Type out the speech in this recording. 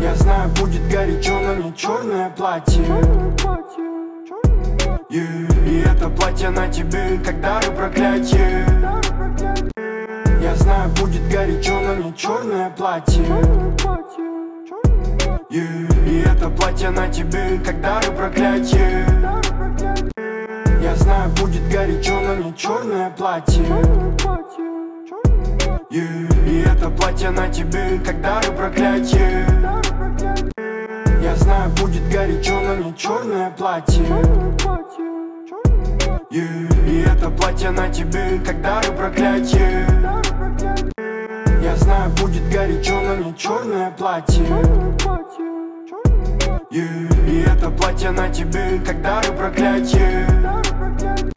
Я знаю, будет горячо, но не черное платье. И это платье на тебе, как дары проклятие. Я знаю, будет горячо, но не черное платье. И это платье на тебе, как дары проклятие. Я знаю, будет горячо, но не черное платье. И это платье на тебе, как дары проклятие. Я знаю, будет горячо, но не черное платье. И это платье на тебе, как дары проклятие. Я знаю, будет горячо, но не черное платье. И это платье на тебе, как дары проклятие.